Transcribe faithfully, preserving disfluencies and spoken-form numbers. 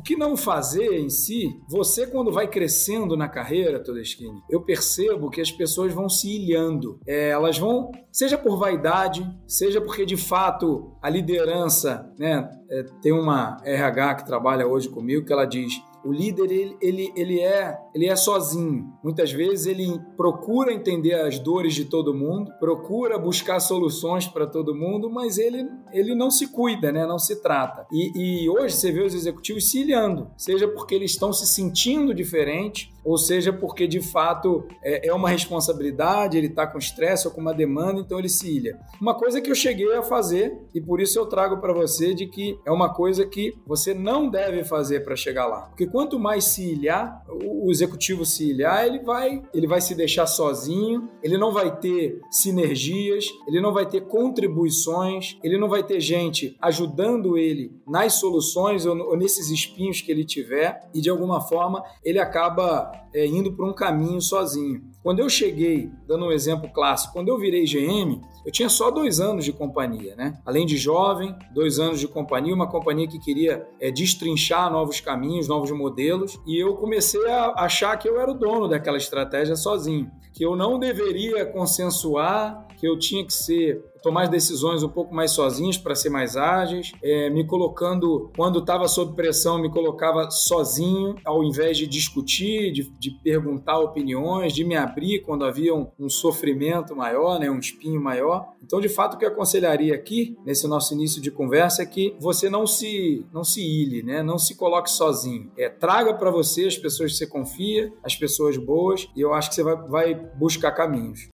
O que não fazer em si, você quando vai crescendo na carreira, Todeschini, eu percebo que as pessoas vão se ilhando. É, elas vão, seja por vaidade, seja porque de fato a liderança, né, é, tem uma R H que trabalha hoje comigo que ela diz: o líder, ele, ele, ele, é, ele é sozinho. Muitas vezes ele procura entender as dores de todo mundo, procura buscar soluções para todo mundo, mas ele, ele não se cuida, né? Não se trata. E, e hoje você vê os executivos se ilhando, seja porque eles estão se sentindo diferente, ou seja porque de fato é, é uma responsabilidade, ele está com estresse ou com uma demanda, então ele se ilha. Uma coisa que eu cheguei a fazer, e por isso eu trago para você de que é uma coisa que você não deve fazer para chegar lá. Porque quanto mais se ilhar, o executivo se ilhar, ele vai, ele vai se deixar sozinho, ele não vai ter sinergias, ele não vai ter contribuições, ele não vai ter gente ajudando ele nas soluções ou, ou nesses espinhos que ele tiver, e de alguma forma ele acaba é, indo por um caminho sozinho. Quando eu cheguei, dando um exemplo clássico, quando eu virei G M, eu tinha só dois anos de companhia, né? Além de jovem, dois anos de companhia, uma companhia que queria é, destrinchar novos caminhos, novos modelos, e eu comecei a achar que eu era o dono daquela estratégia sozinho, que eu não deveria consensuar, que eu tinha que ser tomar as decisões um pouco mais sozinhos para ser mais ágeis, é, me colocando, quando estava sob pressão, me colocava sozinho, ao invés de discutir, de, de perguntar opiniões, de me abrir quando havia um, um sofrimento maior, né, um espinho maior. Então, de fato, o que eu aconselharia aqui, nesse nosso início de conversa, é que você não se, não se ilhe, né, não se coloque sozinho. É, traga para você as pessoas que você confia, as pessoas boas, e eu acho que você vai, vai buscar caminhos.